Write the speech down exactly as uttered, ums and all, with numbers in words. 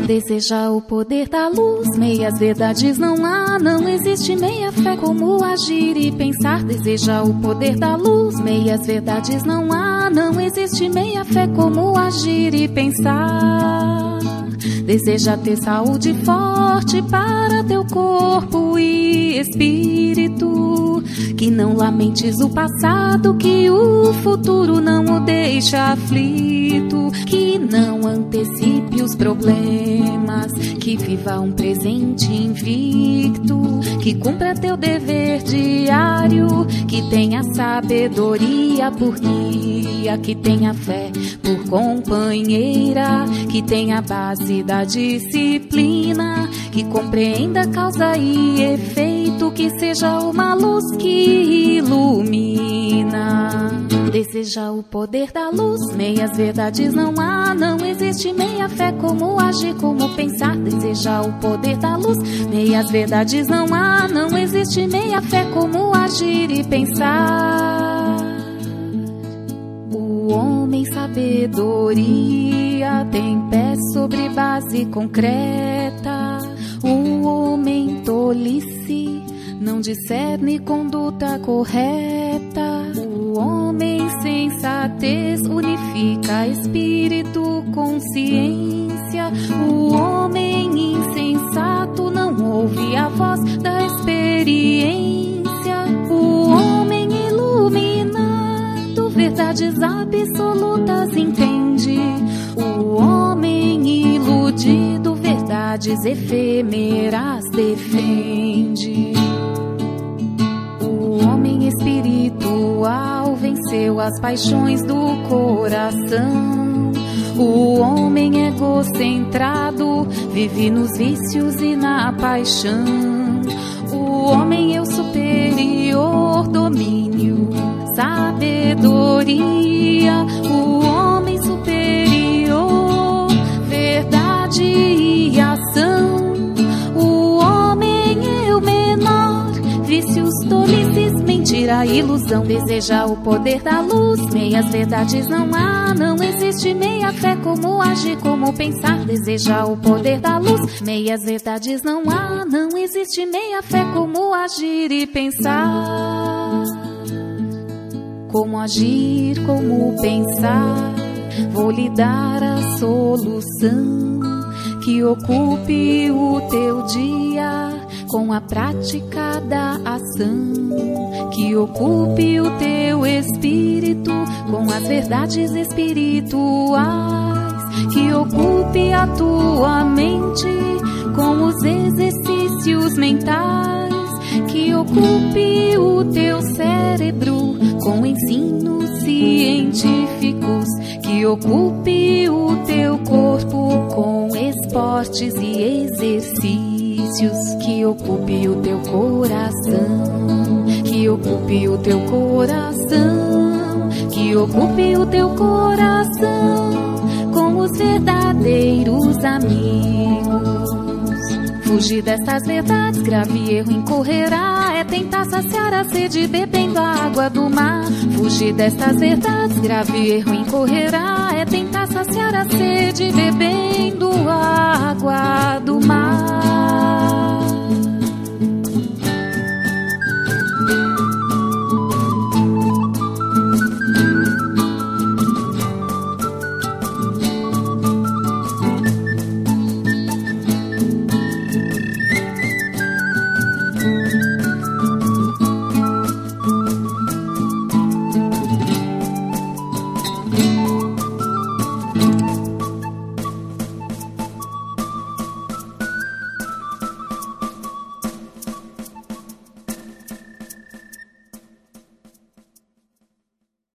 Deseja o poder da luz, meias verdades não há, não existe meia fé como agir e pensar. Deseja o poder da luz, meias verdades não há, não existe meia fé como agir e pensar. Deseja ter saúde forte para teu corpo e espírito, que não lamentes o passado, que o futuro não o deixe aflito, que não antecipe os problemas, que viva um presente invicto, que cumpra teu dever diário, que tenha sabedoria por guia, que tenha fé por companheira, que tenha a base da disciplina, que compreenda causa e efeito, que seja uma luz que ilumina. Deseja o poder da luz, meias verdades não há, não existe meia fé como agir, como pensar. Deseja o poder da luz, meias verdades não há, não existe meia fé como agir e pensar. O homem sabedoria tem pé sobre base concreta, o homem tolice não discerne conduta correta. O homem sensatez unifica espírito, consciência. O homem insensato não ouve a voz da experiência. O homem iluminado verdades absolutas entende. O homem iludido verdades efêmeras defende. O homem espiritual venceu as paixões do coração. O homem egocentrado vive nos vícios e na paixão. O homem eu superior, domínio, sabedoria. O homem superior, verdade e ação. O homem eu menor, vícios, tolices, mentira, ilusão. Deseja o poder da luz, meias verdades não há, não existe meia fé como agir, como pensar. Deseja o poder da luz, meias verdades não há, não existe meia fé como agir e pensar. Como agir, como pensar, vou lhe dar a solução que ocupe o teu dia com a prática da ação, que ocupe o teu espírito com as verdades espirituais, que ocupe a tua mente com os exercícios mentais, que ocupe o teu cérebro com ensinos científicos, que ocupe o teu corpo com esportes e exercícios, que ocupe o teu coração, que ocupe o teu coração, que ocupe o teu coração com os verdadeiros amigos. Fugir destas verdades, grave erro incorrerá, é tentar saciar a sede bebendo a água do mar. Fugir destas verdades, grave erro incorrerá, é tentar saciar a sede bebendo a